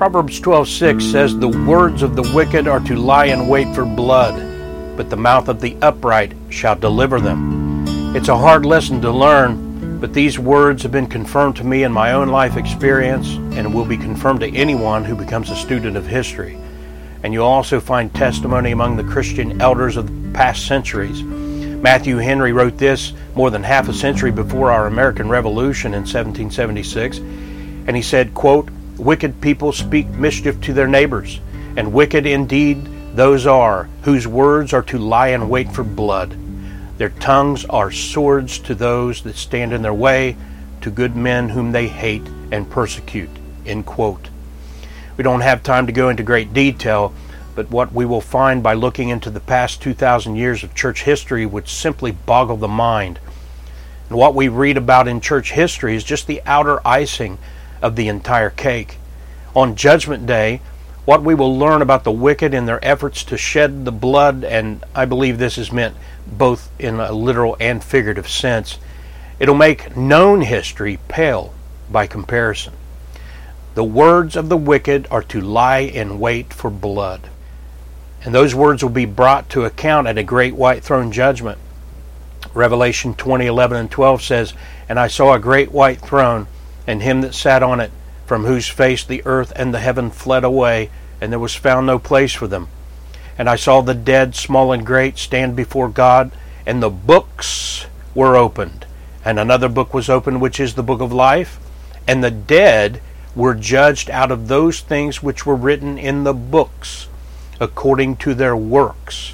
Proverbs 12:6 says, "The words of the wicked are to lie in wait for blood, but the mouth of the upright shall deliver them." It's a hard lesson to learn, but these words have been confirmed to me in my own life experience and will be confirmed to anyone who becomes a student of history. And you'll also find testimony among the Christian elders of the past centuries. Matthew Henry wrote this more than half a century before our American Revolution in 1776, and he said, quote, "Wicked people speak mischief to their neighbors, and wicked indeed those are whose words are to lie in wait for blood. Their tongues are swords to those that stand in their way, to good men whom they hate and persecute." End quote. We don't have time to go into great detail, but what we will find by looking into the past 2,000 years of church history would simply boggle the mind. And what we read about in church history is just the outer icing of the entire cake. On Judgment Day, what we will learn about the wicked in their efforts to shed the blood, and I believe this is meant both in a literal and figurative sense, it'll make known history pale by comparison. The words of the wicked are to lie in wait for blood. And those words will be brought to account at a great white throne judgment. Revelation 20:11 and 12 says, "And I saw a great white throne, and him that sat on it, from whose face the earth and the heaven fled away, and there was found no place for them. And I saw the dead, small and great, stand before God, and the books were opened. And another book was opened, which is the book of life. And the dead were judged out of those things which were written in the books, according to their works."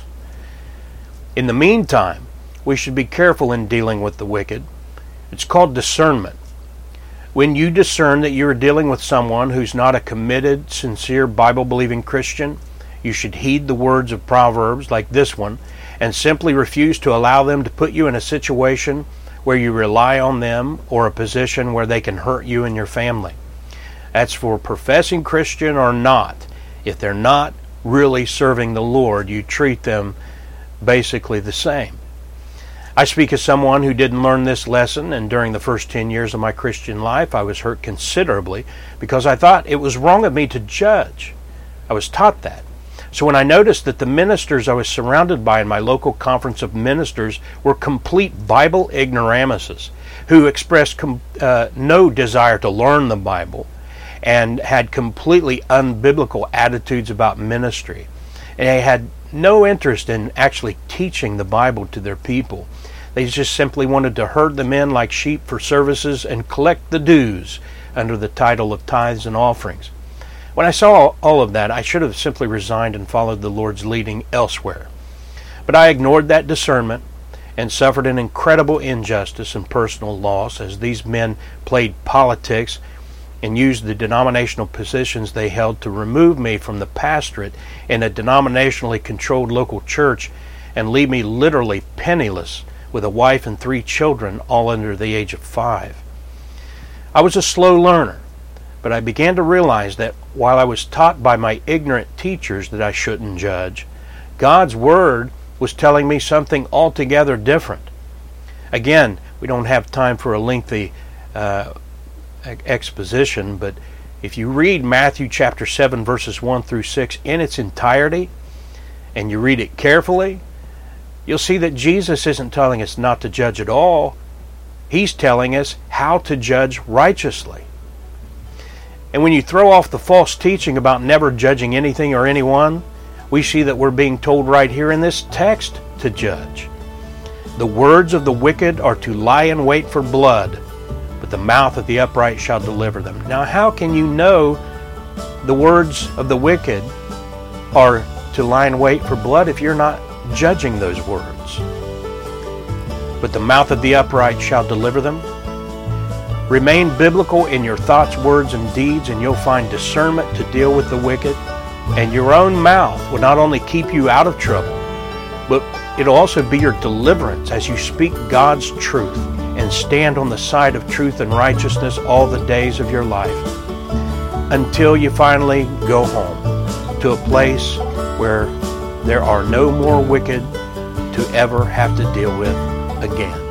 In the meantime, we should be careful in dealing with the wicked. It's called discernment. When you discern that you are dealing with someone who's not a committed, sincere, Bible-believing Christian, you should heed the words of Proverbs like this one and simply refuse to allow them to put you in a situation where you rely on them or a position where they can hurt you and your family. That's for professing Christian or not. If they're not really serving the Lord, you treat them basically the same. I speak as someone who didn't learn this lesson, and during the first 10 years of my Christian life, I was hurt considerably because I thought it was wrong of me to judge. I was taught that. So when I noticed that the ministers I was surrounded by in my local conference of ministers were complete Bible ignoramuses who expressed no desire to learn the Bible and had completely unbiblical attitudes about ministry, and they had no interest in actually teaching the Bible to their people. They just simply wanted to herd them in like sheep for services and collect the dues under the title of tithes and offerings. When I saw all of that, I should have simply resigned and followed the Lord's leading elsewhere. But I ignored that discernment and suffered an incredible injustice and personal loss as these men played politics and used the denominational positions they held to remove me from the pastorate in a denominationally controlled local church and leave me literally penniless with a wife and 3 children, all under the age of 5. I was a slow learner, but I began to realize that while I was taught by my ignorant teachers that I shouldn't judge, God's Word was telling me something altogether different. Again, we don't have time for a lengthy exposition, but if you read Matthew chapter 7 verses 1 through 6 in its entirety, and you read it carefully, you'll see that Jesus isn't telling us not to judge at all. He's telling us how to judge righteously. And when you throw off the false teaching about never judging anything or anyone, we see that we're being told right here in this text to judge. The words of the wicked are to lie in wait for blood, but the mouth of the upright shall deliver them. Now, how can you know the words of the wicked are to lie in wait for blood if you're not judging those words? But the mouth of the upright shall deliver them. Remain biblical in your thoughts, words, and deeds, and you'll find discernment to deal with the wicked. And your own mouth will not only keep you out of trouble, but it'll also be your deliverance as you speak God's truth and stand on the side of truth and righteousness all the days of your life, until you finally go home to a place where there are no more wicked to ever have to deal with again.